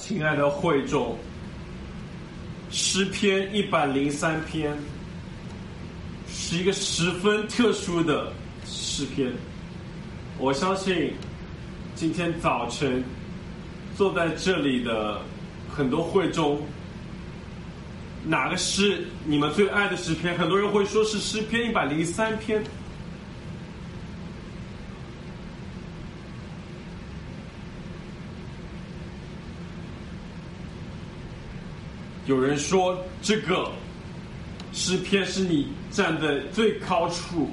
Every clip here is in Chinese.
亲爱的会众，诗篇103篇是一个十分特殊的诗篇。我相信今天早晨坐在这里的很多会众，哪个是你们最爱的诗篇？很多人会说是诗篇103篇。有人说这个诗篇是你站在最高处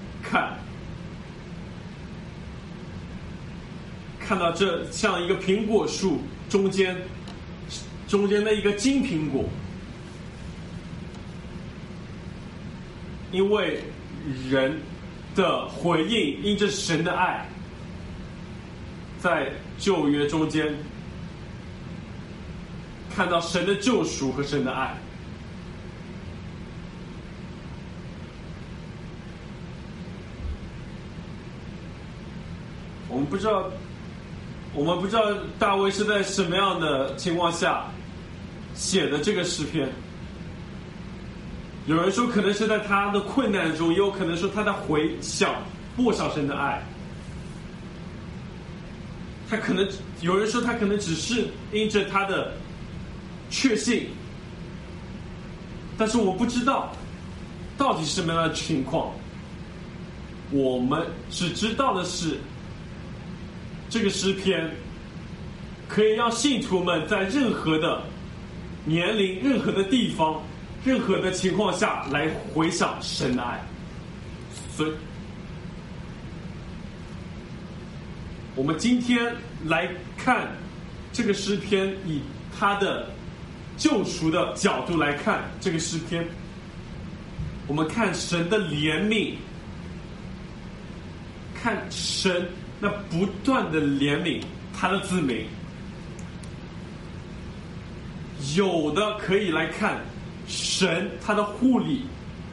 看到这像一个苹果树中间的一个金苹果，因为人的回应因着神的爱，在旧约中间看到神的救赎和神的爱。我们不知道大卫是在什么样的情况下写的这个诗篇。有人说可能是在他的困难中，也有可能说他在回想默想神的爱。有人说他可能只是因着他的确信，但是我不知道到底是什么样的情况。我们只知道的是，这个诗篇可以让信徒们在任何的年龄、任何的地方、任何的情况下来回想神的爱。所以我们今天来看这个诗篇，以他的救赎的角度来看这个诗篇，我们看神的怜悯，看神那不断的怜悯他的子民。有的可以来看神他的护理，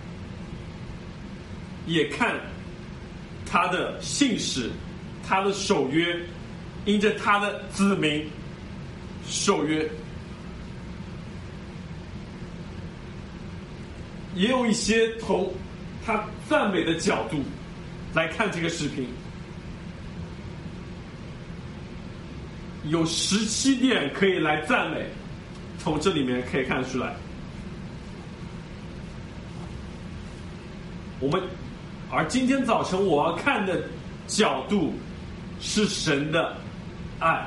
也看他的信使，他的守约，因着他的子民守约。也有一些从他赞美的角度来看这个视频，有17点可以来赞美，从这里面可以看出来。而今天早晨我要看的角度是神的爱。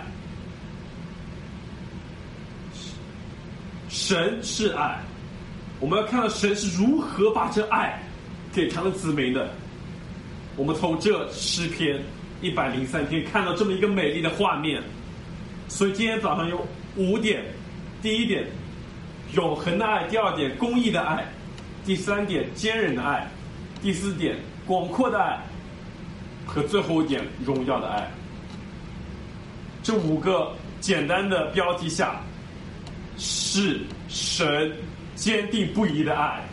神是爱，我们要看到神是如何把这爱给他的子民的。我们从这诗篇103篇看到这么一个美丽的画面。所以今天早上有5点。第一点，永恒的爱；第二点，公义的爱；第三点，坚忍的爱；第四点，广阔的爱；和最后一点，荣耀的爱。这5个简单的标题下，是神坚定不移的爱。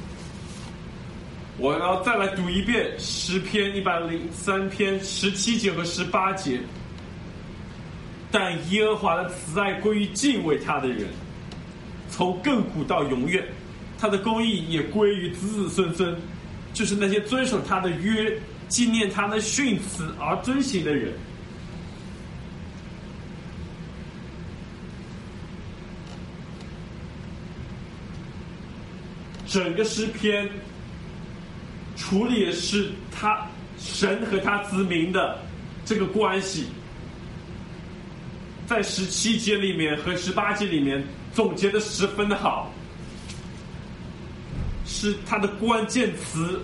我要再来读一遍诗篇103篇17节和18节。但耶和华的慈爱归于敬畏他的人，从亘古到永远，他的公义也归于子子孙孙，就是那些遵守他的约、纪念他的训词而遵行的人。整个诗篇处理的是神和他子民的这个关系。在17节里面和18节里面总结的十分的好，是它的关键词，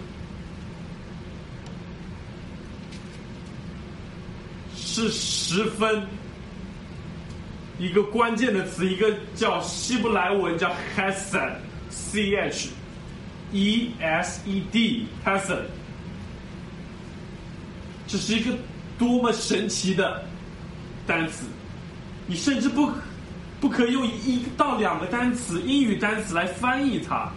是十分一个关键的词，一个叫希伯来文叫 Chesed CHESED Chesed。 这是一个多么神奇的单词，你甚至不可以用1到2个单词，英语单词来翻译它。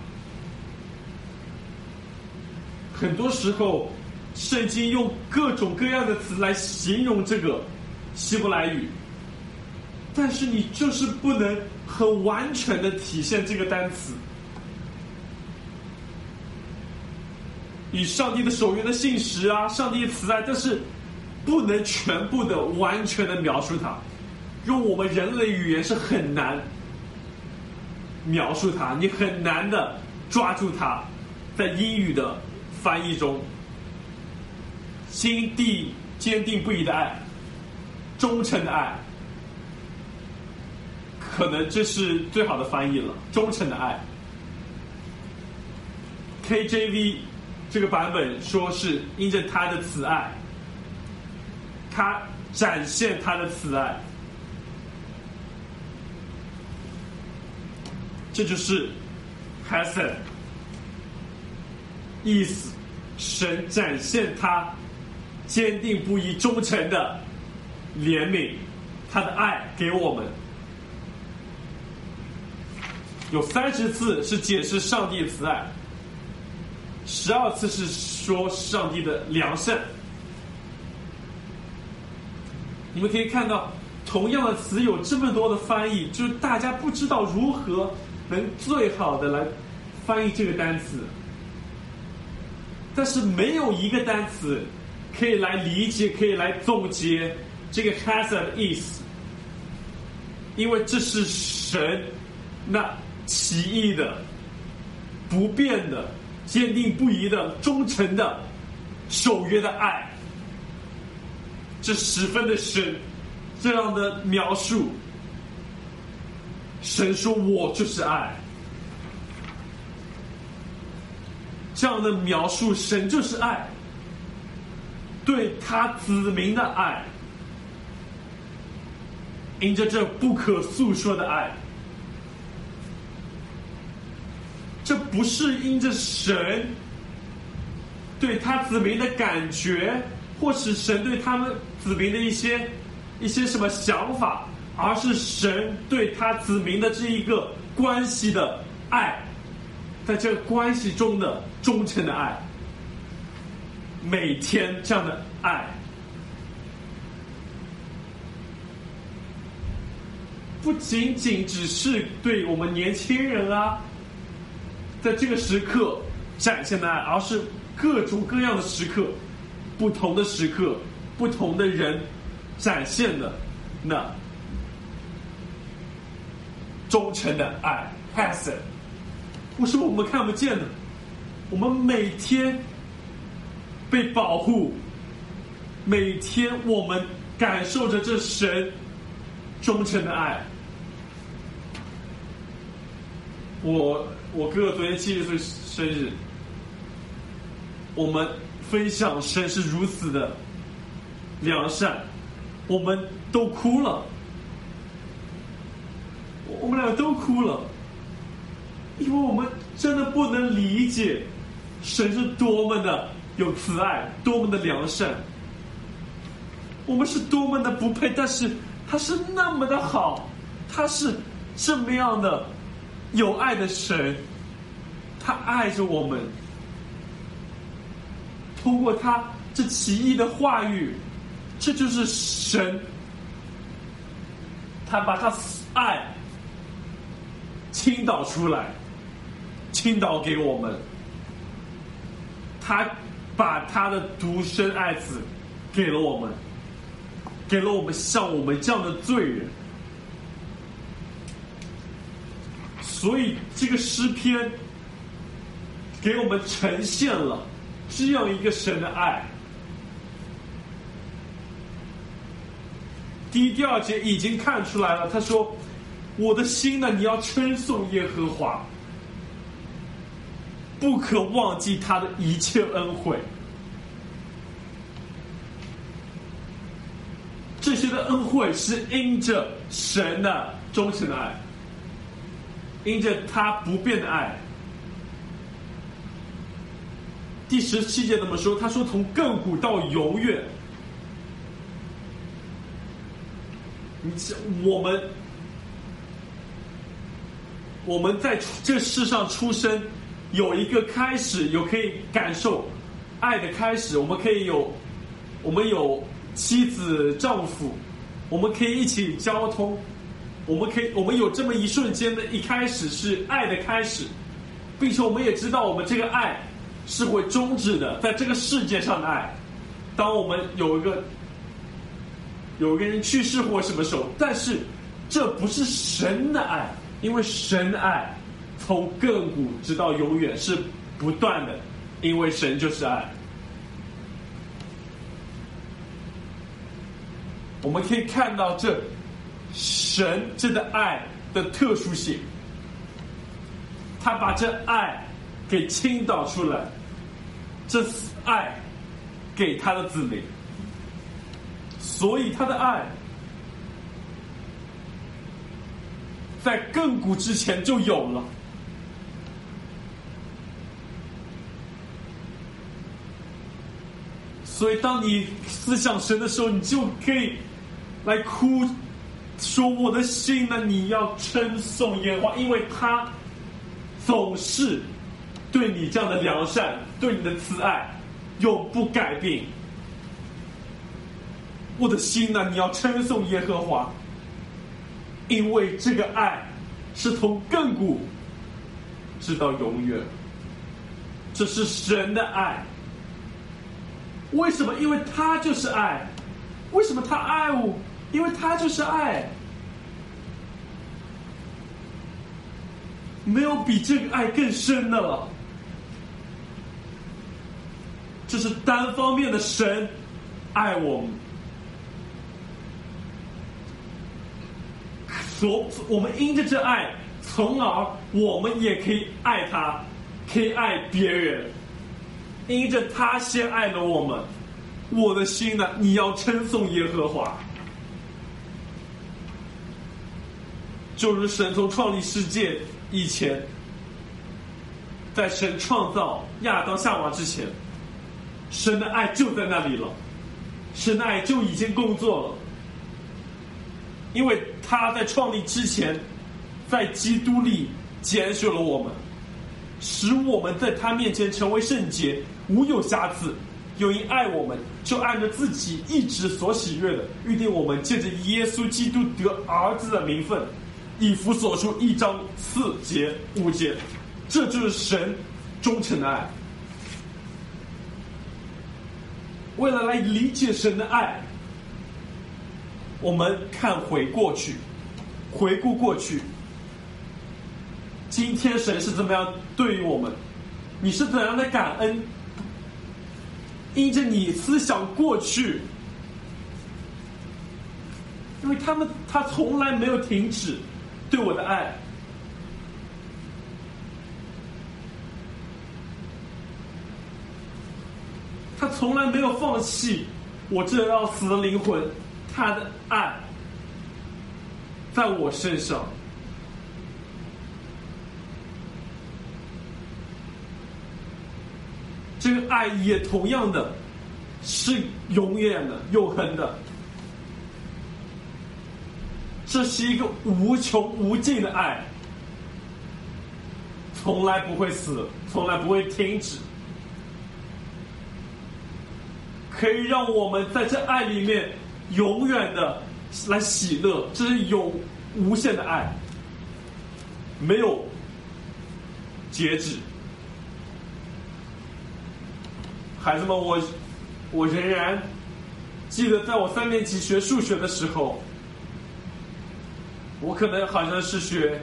很多时候圣经用各种各样的词来形容这个希伯来语， 但是你就是不能很完全的体现这个单词，以上帝的守约的信实啊，上帝的慈爱，但是不能全部的完全的描述它，用我们人类语言是很难描述它，你很难的抓住它，在英语的翻译中，心地坚定不移的爱，忠诚的爱，可能这是最好的翻译了，忠诚的爱。 KJV 这个版本说是因着他的慈爱，他展现他的慈爱，这就是 Hesed 意思，神展现他坚定不移忠诚的怜悯，他的爱给我们。有30次是解释上帝的慈爱，12次是说上帝的良善。你们可以看到同样的词有这么多的翻译，就是大家不知道如何能最好的来翻译这个单词，但是没有一个单词可以来理解，可以来总结这个 Hesed 的意思，因为这是神那奇异的、不变的、坚定不移的、忠诚的、守约的爱，这十分的深。这样的描述，神说我就是爱，这样的描述，神就是爱，对他子民的爱，因着这不可诉说的爱，这不是因着神对他子民的感觉，或是神对他们子民的一些什么想法，而是神对他子民的这一个关系的爱，在这个关系中的忠诚的爱，每天这样的爱，不仅仅只是对我们年轻人啊，在这个时刻展现的爱，而是各种各样的时刻，不同的时刻，不同的人展现的那忠诚的爱 Hesed， 不是我们看不见的，我们每天被保护，每天我们感受着这神忠诚的爱。我哥哥昨天70岁生日，我们分享神是如此的良善，我们都哭了，我们俩都哭了，因为我们真的不能理解神是多么的有慈爱，多么的良善，我们是多么的不配，但是他是那么的好，他是这么样的有爱的神，他爱着我们，通过他这奇异的话语，这就是神，他把他爱倾倒出来，倾倒给我们，他把他的独生爱子给了我们，给了我们像我们这样的罪人。所以这个诗篇给我们呈现了这样一个神的爱。第2节已经看出来了，他说我的心呢，你要称颂耶和华，不可忘记他的一切恩惠。这些的恩惠是因着神的忠诚的爱，因着他不变的爱。第17节怎么说？他说从亘古到永远。我们在这世上出生，有一个开始，有可以感受爱的开始，我们有妻子丈夫，我们可以一起交通， 我们有这么一瞬间的一开始是爱的开始，并且我们也知道我们这个爱是会终止的，在这个世界上的爱。当我们有一个人去世或什么时候，但是这不是神的爱，因为神的爱从亘古直到永远是不断的，因为神就是爱。我们可以看到这神这个爱的特殊性，他把这爱给倾倒出来，这爱给他的子民，所以他的爱在亘古之前就有了。所以当你思想神的时候，你就可以来哭说，我的心呢，你要称颂耶和华，因为他总是对你这样的良善，对你的慈爱永不改变。我的心呢，你要称颂耶和华，因为这个爱是从亘古直到永远，这是神的爱。为什么？因为他就是爱。为什么他爱我？因为他就是爱。没有比这个爱更深的了。这是单方面的神爱我们。我们因着这爱，从而我们也可以爱他，可以爱别人。因着他先爱了我们，我的心呢，你要称颂耶和华。就是神从创立世界以前，在神创造亚当夏娃之前，神的爱就在那里了，神的爱就已经工作了。因为他在创立之前，在基督里拣选了我们，使我们在他面前成为圣洁，无有瑕疵。又因爱我们，就按照自己一直所喜悦的，预定我们借着耶稣基督得儿子的名分。以弗所书1章4节5节，这就是神忠诚的爱。为了来理解神的爱，我们回顾过去，今天神是怎么样对于我们，你是怎样的感恩。因着你思想过去，因为他从来没有停止对我的爱。他从来没有放弃我这要死的灵魂，他的爱在我身上。这个爱也同样的是永远的、永恒的。这是一个无穷无尽的爱，从来不会死，从来不会停止，可以让我们在这爱里面永远的来喜乐。这是有无限的爱，没有截止。孩子们，我仍然记得，在我3年级学数学的时候，我可能好像是学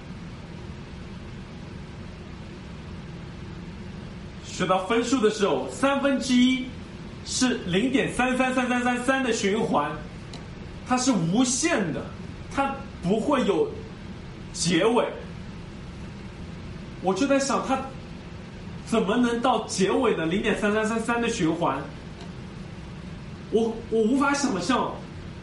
到分数的时候，1/3是0.333333的循环，它是无限的，它不会有结尾。我就在想，它怎么能到结尾的0.3333的循环？我无法想象。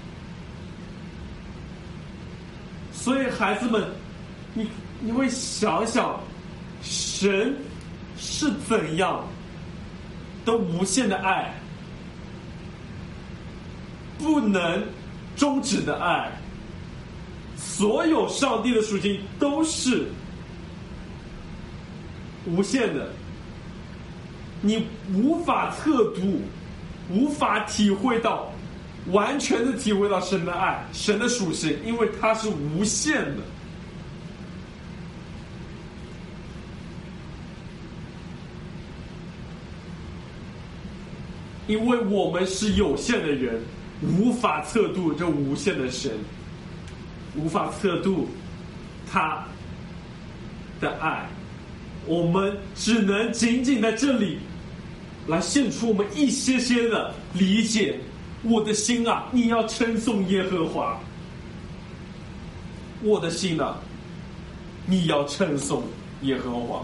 所以孩子们，你会想想，神是怎样的无限的爱，不能终止的爱。所有上帝的属性都是无限的，你无法测度，无法体会到完全的体会到神的爱，神的属性，因为它是无限的。因为我们是有限的人，无法测度这无限的神，无法测度他的爱，我们只能仅仅在这里来献出我们一些些的理解。我的心啊，你要称颂耶和华。我的心啊，你要称颂耶和华。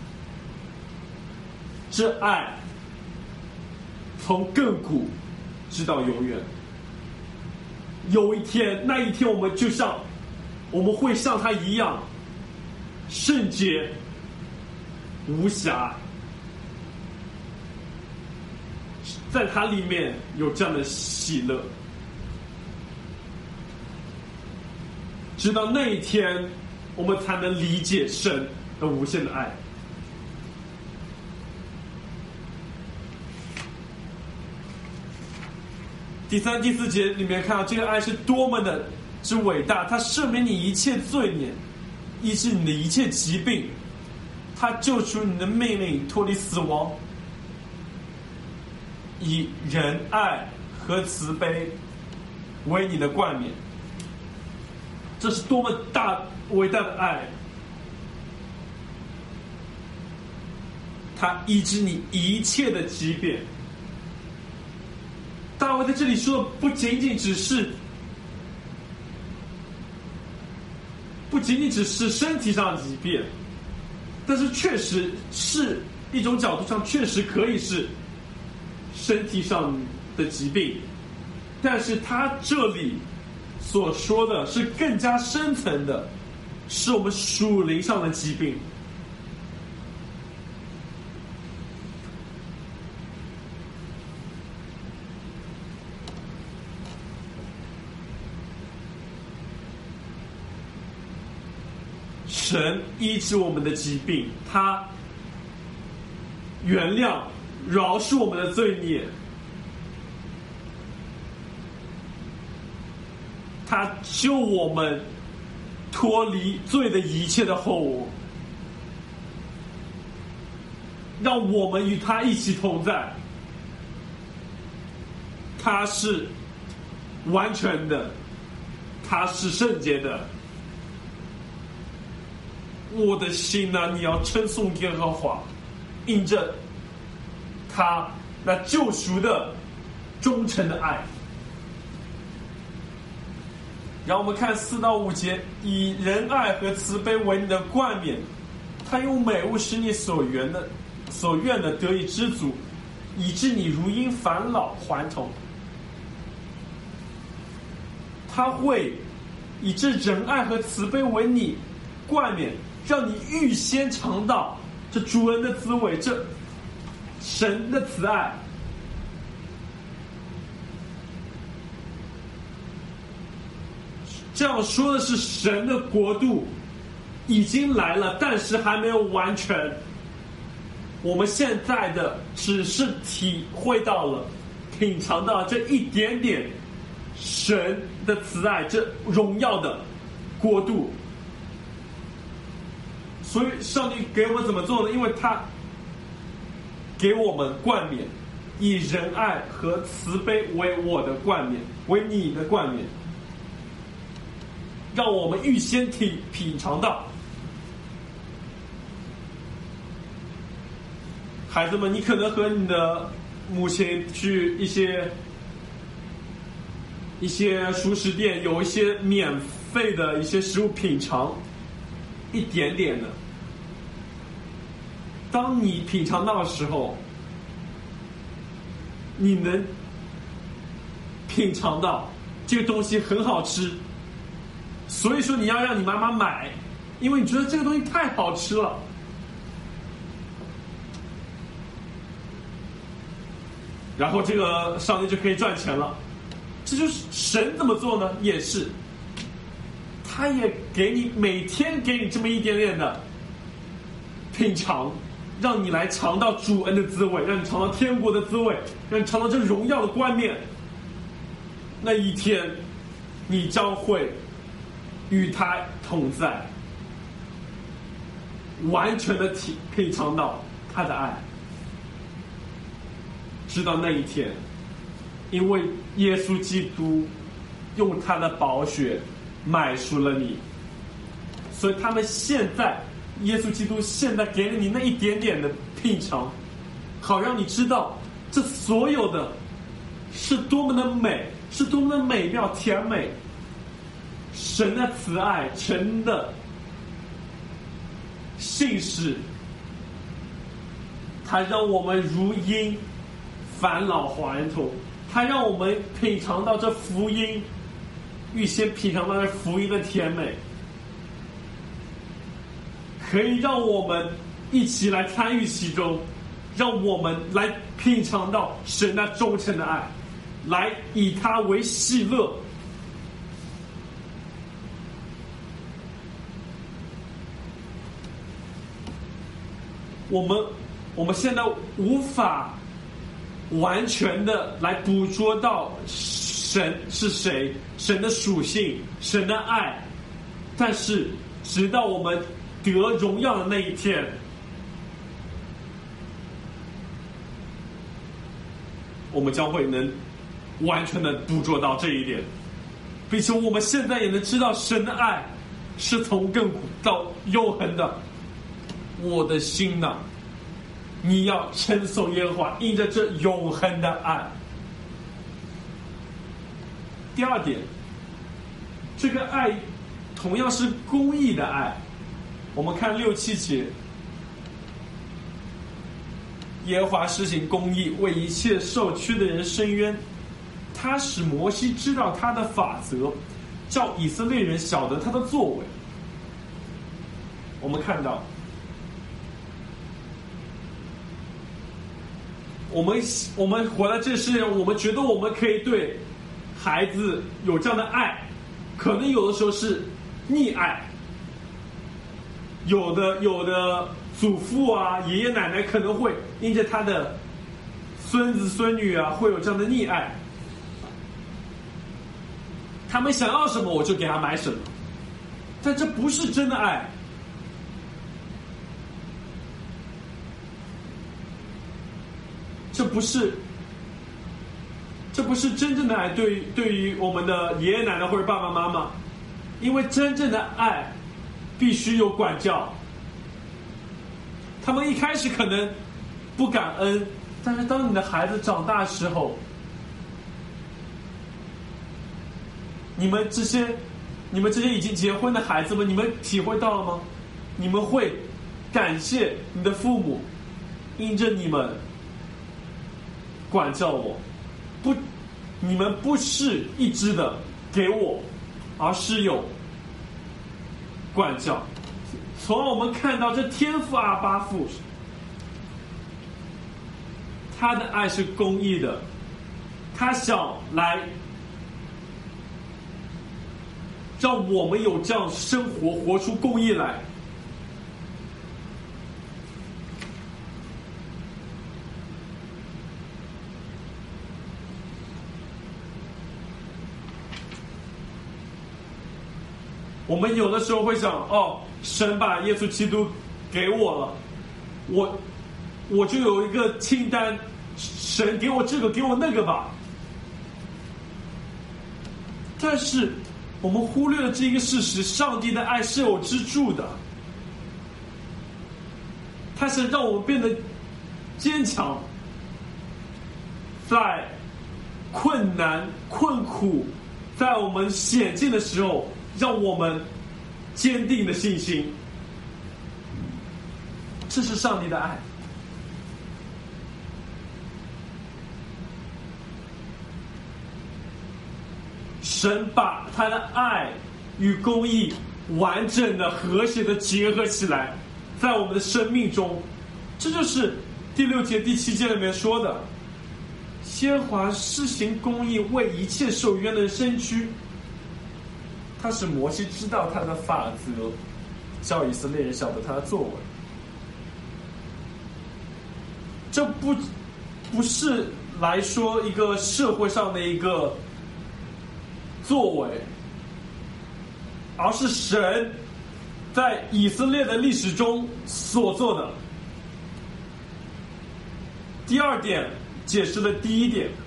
这爱从亘古直到永远。有一天，那一天我们会像他一样圣洁无瑕，在他里面有这样的喜乐。直到那一天，我们才能理解神的无限的爱。第3、第4节里面看到这个爱是多么的之伟大，它赦免你一切罪孽，医治你的一切疾病，它救出你的命令，脱离死亡，以仁爱和慈悲为你的冠冕。这是多么大伟大的爱！它医治你一切的疾病。大卫在这里说的不仅仅只是身体上的疾病，但是确实是一种角度上确实可以是身体上的疾病，但是他这里所说的是更加深层的，是我们属灵上的疾病。神医治我们的疾病，他原谅饶恕我们的罪孽，他救我们脱离罪的一切的后果，让我们与他一起同在。他是完全的，他是圣洁的。我的心啊，你要称颂耶和华，因着他那救赎的忠诚的爱。然后我们看4到5节，以仁爱和慈悲为你的冠冕，他用美物使你所愿的得以知足，以致你如因返老还童。他会以这仁爱和慈悲为你冠冕，让你预先尝到这主恩的滋味，这神的慈爱。这样说的是神的国度已经来了，但是还没有完全。我们现在的只是体会到了、品尝到这一点点神的慈爱，这荣耀的国度。所以上帝给我们怎么做呢？因为他给我们冠冕，以仁爱和慈悲为我的冠冕，为你的冠冕，让我们预先品尝到。孩子们，你可能和你的母亲去一些熟食店，有一些免费的一些食物品尝一点点的。当你品尝到的时候，你能品尝到这个东西很好吃，所以说你要让你妈妈买，因为你觉得这个东西太好吃了。然后这个上帝就可以赚钱了。这就是神怎么做呢？也是他也给你每天给你这么一点点的品尝，让你来尝到主恩的滋味，让你尝到天国的滋味，让你尝到这荣耀的冠冕。 那一天，你将会与他同在，完全的品尝到他的爱。直到那一天，因为耶稣基督用他的宝血买赎了你，所以他们现在，耶稣基督现在给了你那一点点的品尝，好让你知道这所有的是多么的美，是多么的美妙甜美。神的慈爱，神的信实，他让我们如鹰返老还童，他让我们品尝到这福音，预先品尝到这福音的甜美，可以让我们一起来参与其中，让我们来品尝到神那忠诚的爱，来以他为喜乐。我们现在无法完全的来捕捉到神是谁，神的属性，神的爱，但是直到我们得荣耀的那一天，我们将会能完全的捕捉到这一点，并且我们现在也能知道神的爱是从亘古到永恒的。我的心呐，你要称颂耶和华，因着这永恒的爱。第二点，这个爱同样是公义的爱。我们看6、7节，耶和华施行公义，为一切受屈的人伸冤。他使摩西知道他的法则，叫以色列人晓得他的作为。我们看到，我们活在这世界上，我们觉得我们可以对孩子有这样的爱，可能有的时候是溺爱，有的祖父啊、爷爷奶奶可能会因着他的孙子孙女啊会有这样的溺爱，他们想要什么我就给他买什么，但这不是真的爱。这不是真正的爱，对于我们的爷爷奶奶或者爸爸妈妈，因为真正的爱必须有管教。他们一开始可能不感恩，但是当你的孩子长大的时候，你们这些已经结婚的孩子们，你们体会到了吗？你们会感谢你的父母，因着你们管教我，你们不是一直的给我，而是有管教。从而我们看到这天父阿爸父，他的爱是公义的，他想来让我们有这样生活，活出公义来。我们有的时候会想，神把耶稣基督给我了，我就有一个清单，神给我这个给我那个吧。但是我们忽略了这一个事实，上帝的爱是有支柱的，他是让我们变得坚强，在困难困苦，在我们险境的时候，让我们坚定的信心。这是上帝的爱。神把他的爱与公义完整的和谐的结合起来，在我们的生命中。这就是第6节第7节里面说的，耶和华施行公义，为一切受冤的人伸屈。他使摩西知道他的法则，叫以色列人晓得他的作为。这不是来说一个社会上的一个作为，而是神在以色列的历史中所做的。第二点解释了第一点，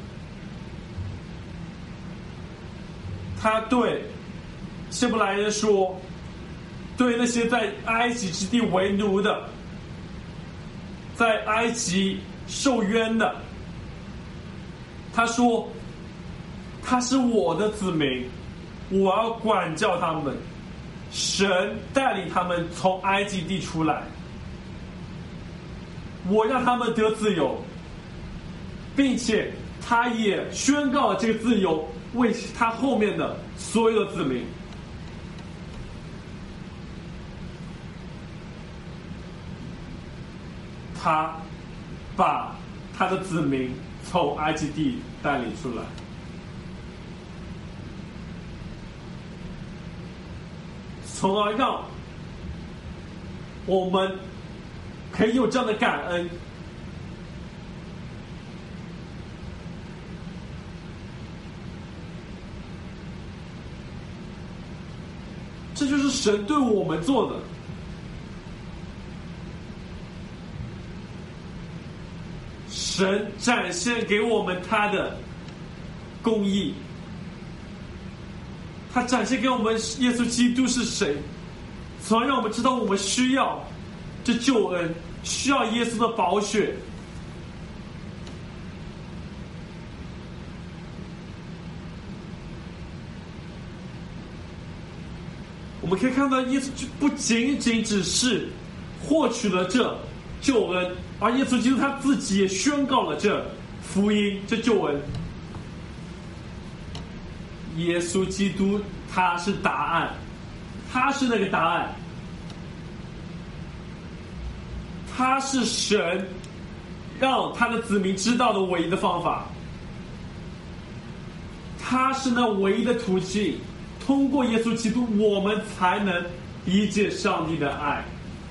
他对希伯来人说，对那些在埃及之地为奴的，在埃及受冤的，他说他是我的子民，我要管教他们，神带领他们从埃及地出来，我让他们得自由，并且他也宣告了这个自由为他后面的所有的子民。他把他的子民从埃及地带领出来，从而让我们可以有这样的感恩。这就是神对我们做的。神展现给我们他的公义，他展现给我们耶稣基督是谁，从而让我们知道我们需要这救恩，需要耶稣的宝血。我们可以看到，耶稣不仅仅只是获取了这救恩，而耶稣基督他自己也宣告了这福音，这救恩。耶稣基督他是答案，他是那个答案，他是神让他的子民知道的唯一的方法，他是那唯一的途径。通过耶稣基督，我们才能理解上帝的爱。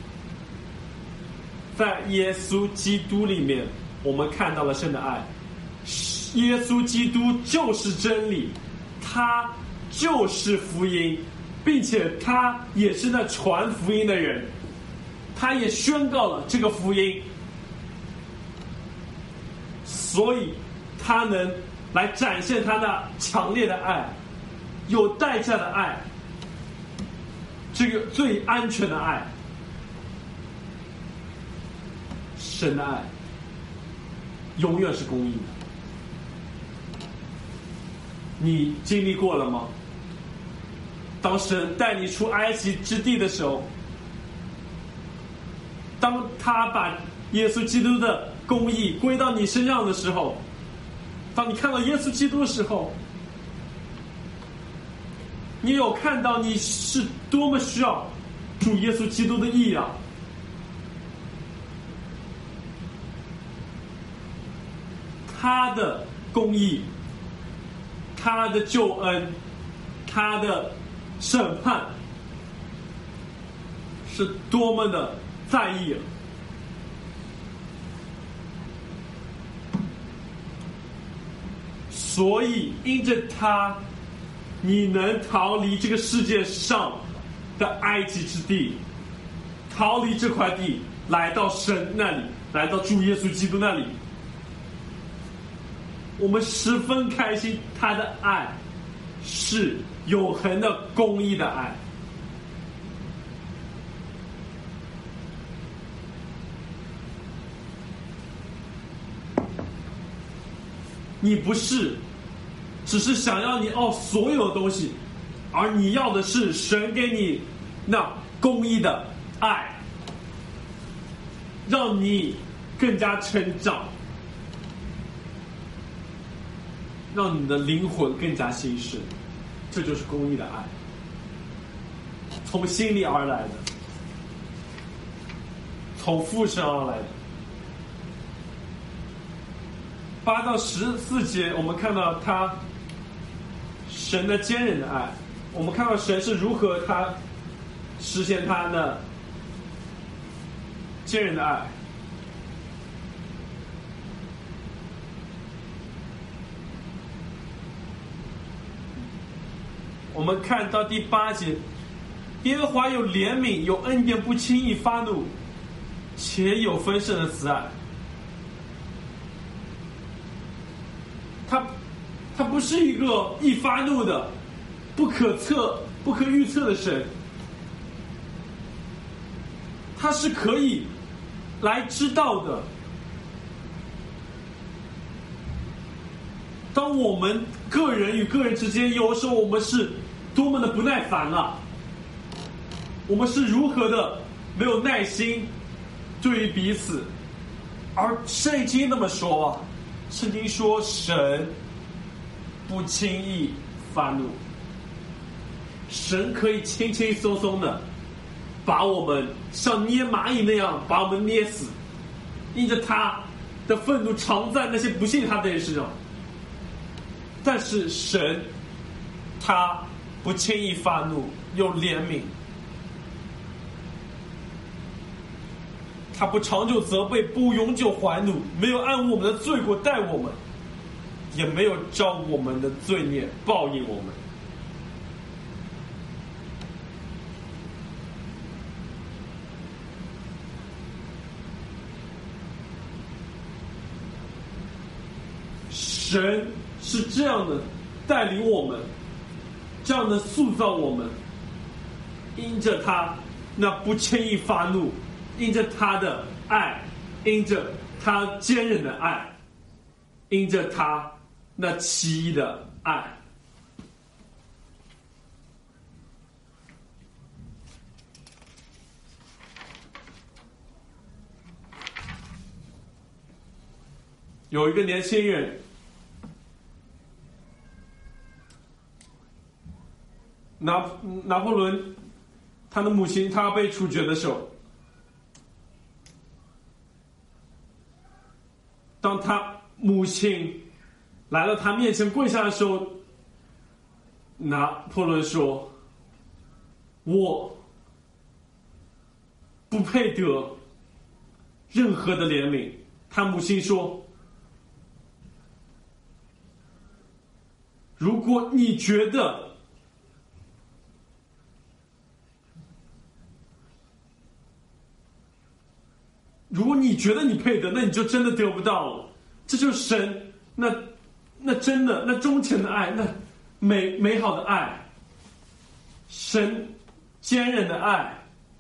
在耶稣基督里面，我们看到了神的爱。耶稣基督就是真理，他就是福音，并且他也是那传福音的人，他也宣告了这个福音，所以他能来展现他那强烈的爱，有代价的爱，这个最安全的爱。神的爱永远是公义的。你经历过了吗？当神带你出埃及之地的时候，当他把耶稣基督的公义归到你身上的时候，当你看到耶稣基督的时候，你有看到你是多么需要主耶稣基督的义啊！他的公义，他的救恩，他的审判，是多么的在意啊！所以因着他，你能逃离这个世界上的埃及之地，逃离这块地，来到神那里，来到主耶稣基督那里。我们十分开心，他的爱是永恒的公义的爱。你不是只是想要你所有的东西，而你要的是神给你那公义的爱，让你更加成长，让你的灵魂更加兴盛。这就是公义的爱，从心里而来的，从父神而来的。8到14节，我们看到他神的坚忍的爱，我们看到神是如何他实现他的坚忍的爱。 我们看到第8节，耶和华有怜悯，有恩典，不轻易发怒，且有丰盛的慈爱。他不是一个易发怒的、不可预测的神，他是可以来知道的。当我们个人与个人之间，有时候我们是多么的不耐烦了，我们是如何的没有耐心对于彼此，而圣经那么说啊，圣经说神不轻易发怒，神可以轻轻松松的把我们像捏蚂蚁那样把我们捏死，因着他的愤怒常在那些不信他的人身上。但是神他不轻易发怒，有怜悯，他不长久责备，不永久怀怒，没有按我们的罪过待我们，也没有照我们的罪孽报应我们。神是这样的带领我们，这样的塑造我们，因着他那不轻易发怒，因着他的爱，因着他坚韧的爱，因着他那奇异的爱。有一个年轻人，拿破仑他的母亲他被处决的时候，当他母亲来到他面前跪下的时候，拿破仑说：我不配得任何的怜悯。他母亲说：如果你觉得你配得，那你就真的得不到了。这就是神那真的那忠诚的爱，那美好的爱，神坚韧的爱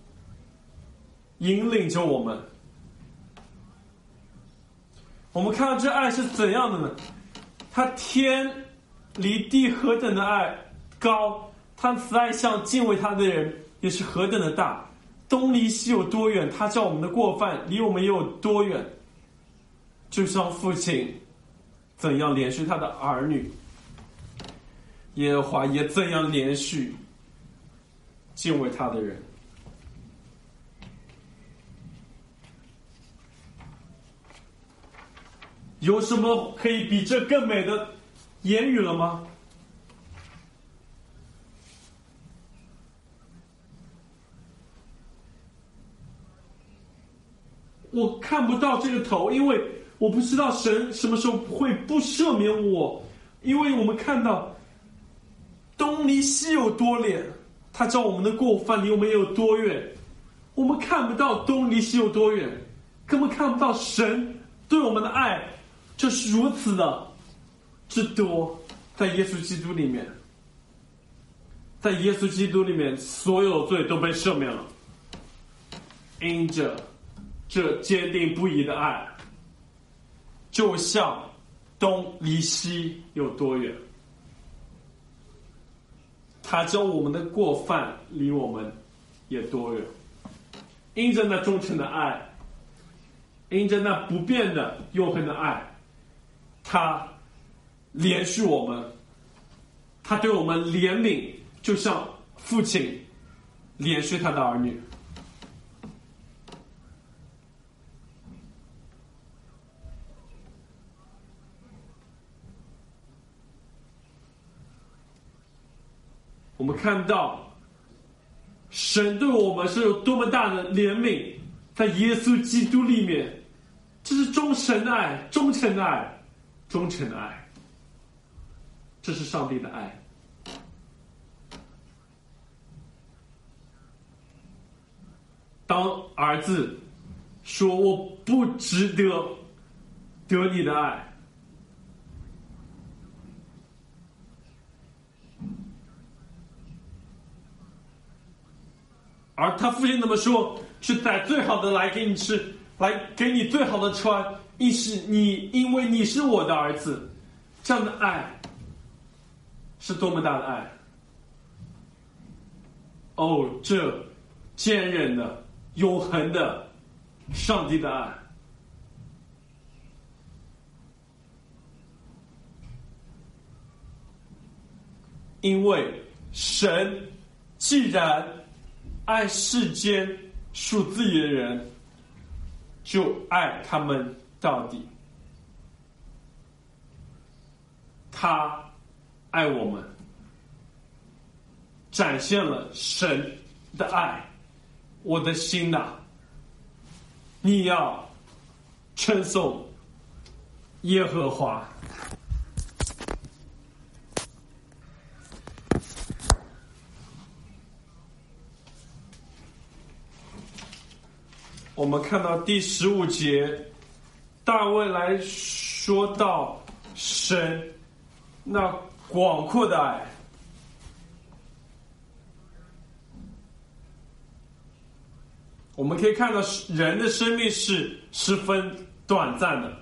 引领着我们。我们看到这爱是怎样的呢？他天离地何等的爱高，他慈爱向敬畏他的人也是何等的大。东离西有多远，他叫我们的过犯离我们也有多远。就像父亲怎样怜恤他的儿女，耶和华也怎样怜恤敬畏他的人。有什么可以比这更美的言语了吗？我看不到这个头，因为我不知道神什么时候会不赦免我，因为我们看到东离西有多远，他叫我们的过犯离我们有多远。我们看不到东离西有多远，根本看不到神对我们的爱就是如此的之多。在耶稣基督里面，在耶稣基督里面，所有罪都被赦免了，因着这坚定不移的爱，就像东离西有多远，他叫我们的过犯离我们也多远。因着那忠诚的爱，因着那不变的永恒的爱，他怜恤我们，他对我们怜悯，就像父亲怜恤他的儿女。我们看到神对我们是有多么大的怜悯，在耶稣基督里面，这是忠诚的爱，忠诚的爱，忠诚的爱，这是上帝的爱。 当儿子说我不值得你的爱，而他父亲怎么说？去宰最好的来给你吃，来给你最好的穿，因为你是我的儿子。这样的爱是多么大的爱！哦，这坚韧的、永恒的上帝的爱。因为神既然爱世间属自己的人，就爱他们到底。他爱我们，展现了神的爱。我的心哪，你要称颂耶和华。我们看到第15节，大卫来说到神那广阔的爱。我们可以看到人的生命是十分短暂的。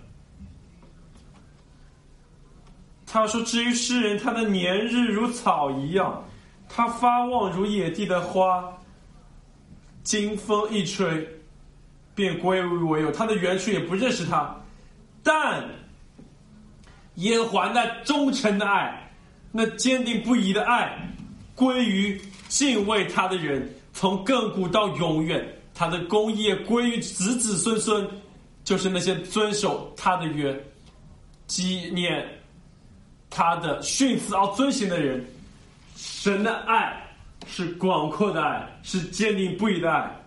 他说，至于世人，他的年日如草一样，他发旺如野地的花，经风一吹便归为有，他的原初也不认识他。但耶和华那忠诚的爱，那坚定不移的爱，归于敬畏他的人，从亘古到永远。他的公义也归于子子孙孙，就是那些遵守他的约、纪念他的训词而遵行的人。神的爱是广阔的爱，是坚定不移的爱。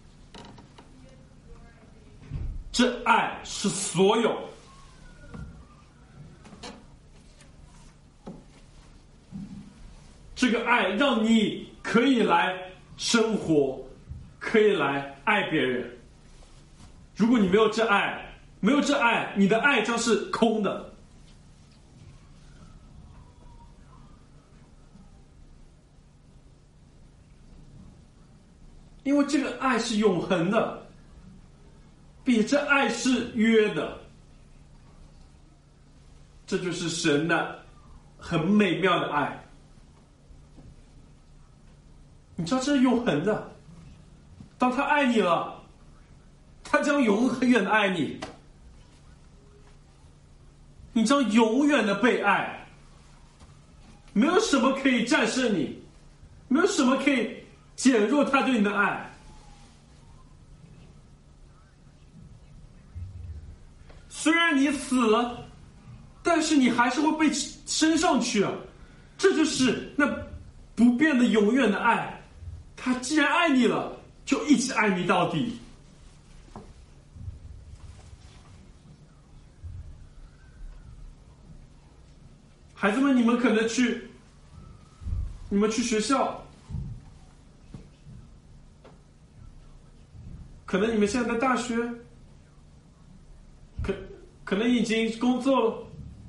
这爱是所有。这个爱让你可以来生活，可以来爱别人。如果你没有这爱，你的爱将是空的。因为这个爱是永恒的，并且这爱是约的。这就是神的很美妙的爱。你知道这是永恒的，当他爱你了，他将永远的爱你，你将永远的被爱。没有什么可以战胜你，没有什么可以减弱他对你的爱。虽然你死了，但是你还是会被升上去啊！这就是那不变的永远的爱。他既然爱你了，就一直爱你到底。孩子们，你们去学校，可能你们现在在大学，可能已经工作了，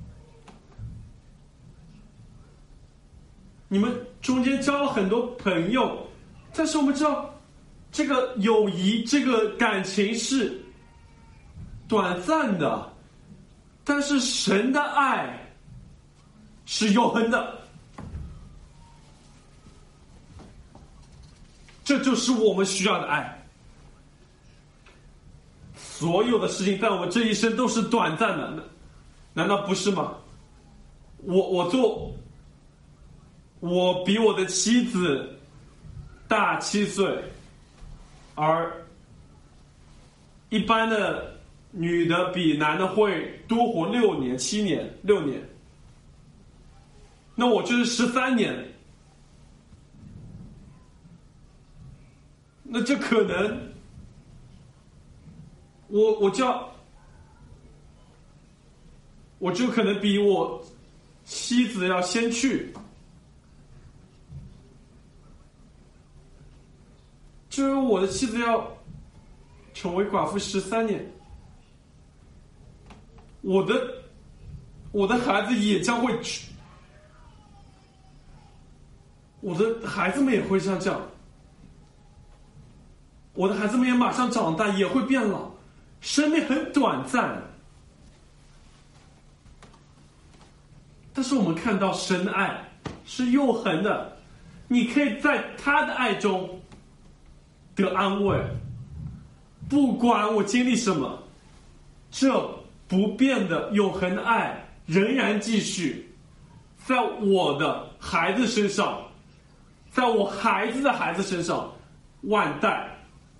你们中间交了很多朋友，但是我们知道，这个友谊，这个感情是短暂的，但是神的爱是永恒的。这就是我们需要的爱。所有的事情在我们这一生都是短暂的，难道不是吗？我比我的妻子大7岁，而一般的女的比男的会多活6年、7年、6年，那我就是13年。那这可能，我就可能比我妻子要先去，就是我的妻子要成为寡妇13年，我的孩子也将会，我的孩子们也会像这样，我的孩子们也马上长大，也会变老，生命很短暂。但是我们看到神的爱是永恒的，你可以在他的爱中得安慰，不管我经历什么，这不变的永恒的爱仍然继续在我的孩子身上，在我孩子的孩子身上万代。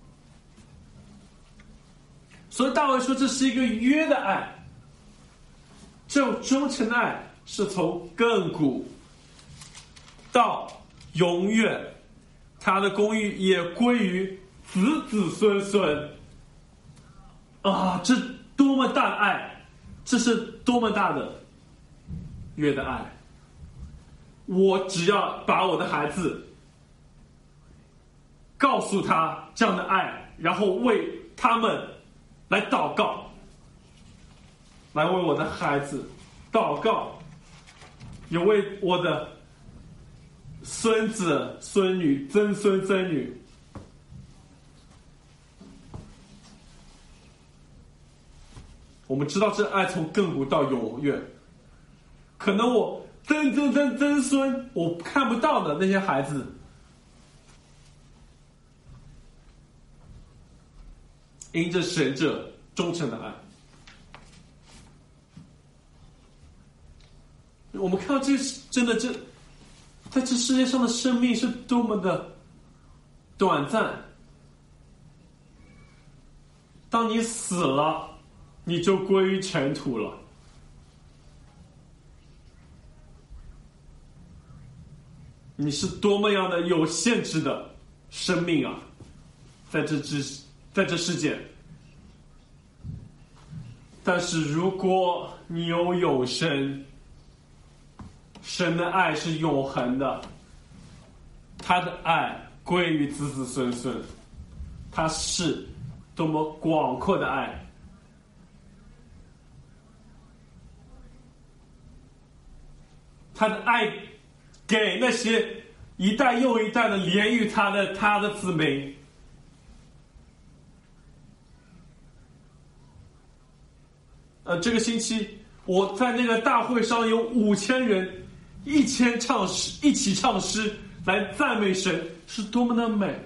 所以大卫说这是一个约的爱，这种忠诚的爱是从亘古到永远，他的公义也归于子子孙孙。啊，这多么大的爱，这是多么大的约的爱。我只要把我的孩子告诉他这样的爱，然后为他们来祷告，来为我的孩子祷告，也为我的孙子孙女曾孙曾女。我们知道这爱从亘古到永远，可能我曾孙我看不到的那些孩子，因着神这忠诚的爱，我们看到这真的在这世界上的生命是多么的短暂。当你死了，你就归于尘土了。你是多么样的有限制的生命啊，在这世界。但是如果你有永生，神的爱是永恒的，他的爱归于子子孙孙，他是多么广阔的爱。他的爱给那些一代又一代的怜悯他的子民。这个星期我在那个大会上有5000人一起唱诗来赞美神，是多么的美。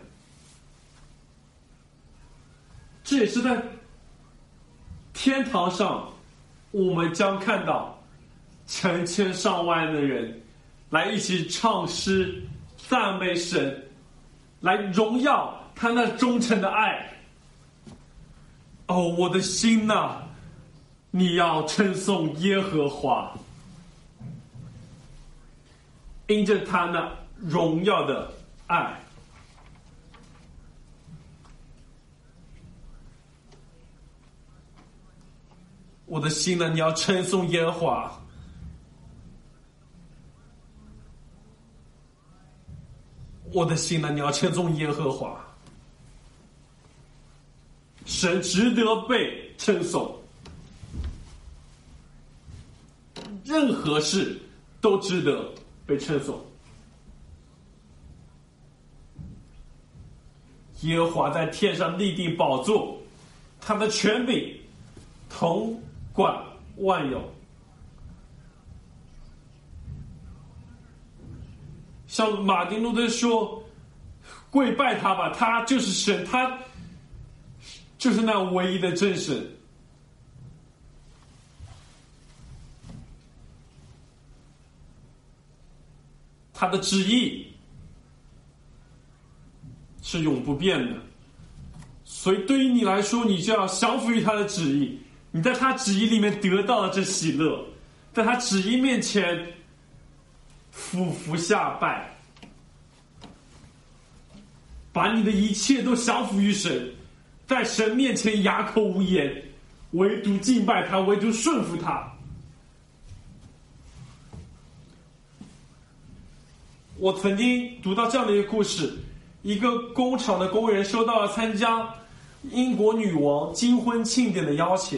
这也是在天堂上，我们将看到成千上万的人来一起唱诗赞美神，来荣耀他那忠诚的爱。哦，我的心哪，你要称颂耶和华，因着他那荣耀的爱。我的心呢，你要称颂耶和华。我的心呢，你要称颂耶和华。神值得被称颂，任何事都值得被称颂。耶和华在天上立定宝座，他的权柄统管万有。像马丁路德说，跪拜他吧，他就是神，他就是那唯一的真神。他的旨意是永不变的，所以对于你来说，你就要降服于他的旨意。你在他旨意里面得到了这喜乐，在他旨意面前俯伏下拜，把你的一切都降服于神，在神面前哑口无言，唯独敬拜他，唯独顺服他。我曾经读到这样的一个故事，一个工厂的工人收到了参加英国女王金婚庆典的邀请。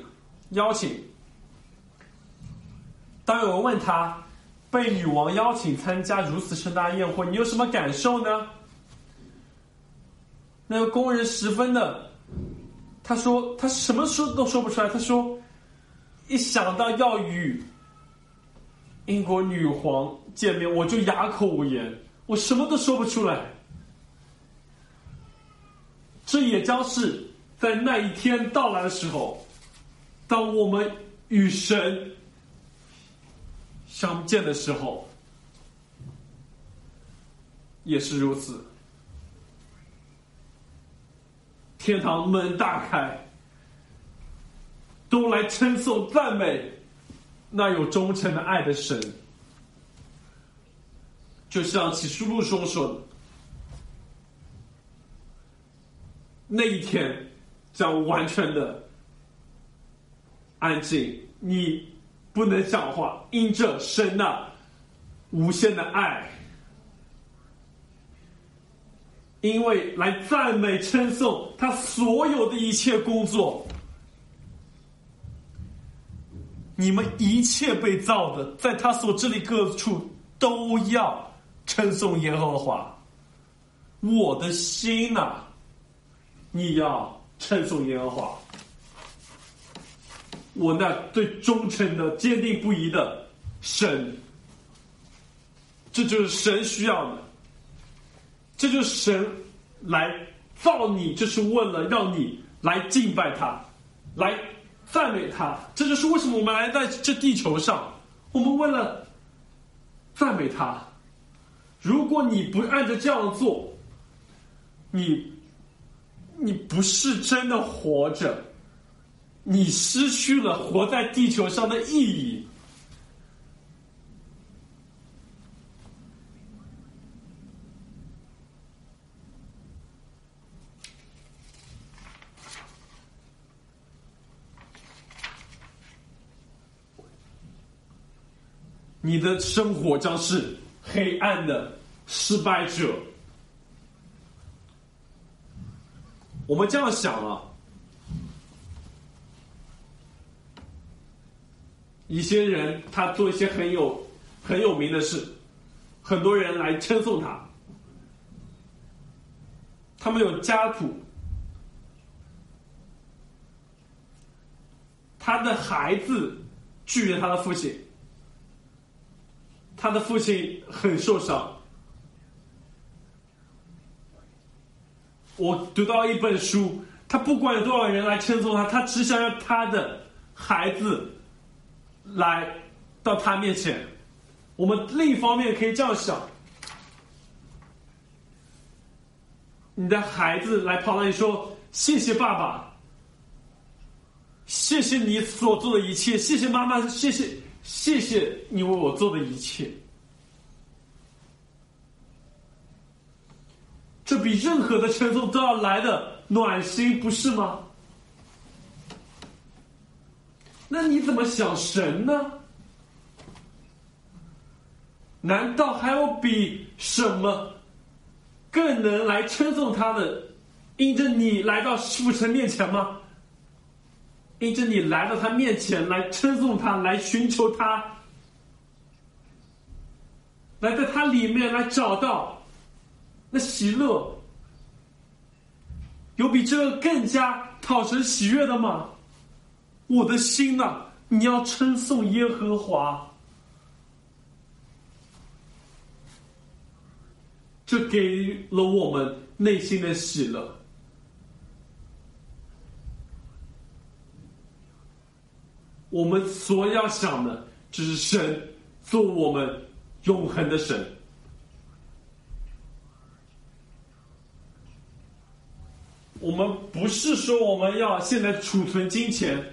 当有人问他，被女王邀请参加如此盛大宴会，你有什么感受呢？那个工人十分的，他说他什么都说不出来。他说，一想到要与英国女皇见面，我就哑口无言，我什么都说不出来。这也将是在那一天到来的时候，当我们与神相见的时候，也是如此。天堂门大开，都来称颂赞美那有忠诚的爱的神。就像启示录中说的，那一天将完全的安静，你不能讲话，因着神那无限的爱，因为来赞美称颂他所有的一切工作。你们一切被造的，在他所治理各处都要称颂耶和华。我的心啊，你要称颂耶和华。我那最忠诚的、坚定不移的神，这就是神需要的，这就是神来造你，就是为了让你来敬拜他，来赞美他。这就是为什么我们来在这地球上，我们为了赞美他。如果你不按着这样做，你不是真的活着，你失去了活在地球上的意义。你的生活将是黑暗的失败者。我们这样想啊，一些人他做一些很有名的事，很多人来称颂他，他们有家谱，他的孩子拒绝他的父亲，他的父亲很受伤。我读到一本书，他不管有多少人来称颂他，他只想让他的孩子来到他面前。我们另一方面可以这样想，你的孩子来跑到你说，谢谢爸爸，谢谢你所做的一切，谢谢妈妈，谢谢你为我做的一切。这比任何的称颂都要来的暖心，不是吗？那你怎么想神呢？难道还有比什么更能来称颂他的，因着你来到父神面前吗？因着你来到他面前来称颂他，来寻求他，来在他里面来找到那喜乐，有比这个更加讨神喜悦的吗？我的心啊，你要称颂耶和华。这给了我们内心的喜乐。我们所要想的只是神做我们永恒的神。我们不是说我们要现在储存金钱，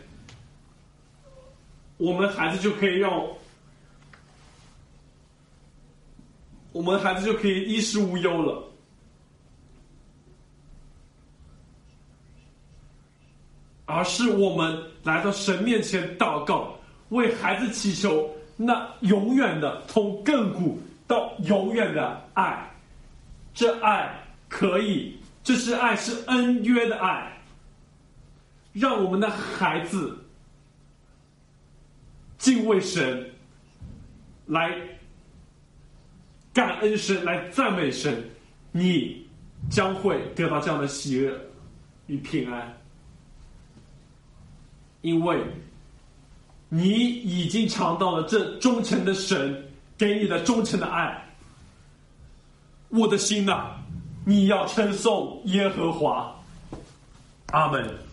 我们孩子就可以衣食无忧了。而是我们来到神面前祷告，为孩子祈求那永远的从亘古到永远的爱。这爱可以，这是爱，是恩约的爱， 让我们的孩子敬畏神，来感恩神，来赞美神，你将会得到这样的喜悦与平安，因为你已经尝到了这忠诚的神给你的忠诚的爱。我的心啊，你要称颂耶和华。阿们。